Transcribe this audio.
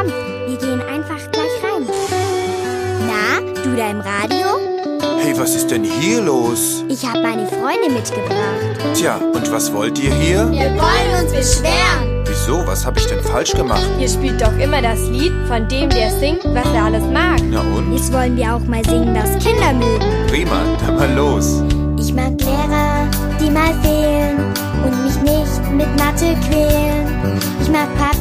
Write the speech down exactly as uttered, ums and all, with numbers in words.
Komm, wir gehen einfach gleich rein. Na, du da im Radio? Hey, was ist denn hier los? Ich habe meine Freunde mitgebracht. Tja, und was wollt ihr hier? Wir wollen uns beschweren. Wieso? Was habe ich denn falsch gemacht? Ihr spielt doch immer das Lied von dem, der singt, was er alles mag. Na und? Jetzt wollen wir auch mal singen, was Kinder mögen. Prima, dann mal los. Ich mag Lehrer, die mal fehlen und mich nicht mit Mathe quälen. Ich mag Papa,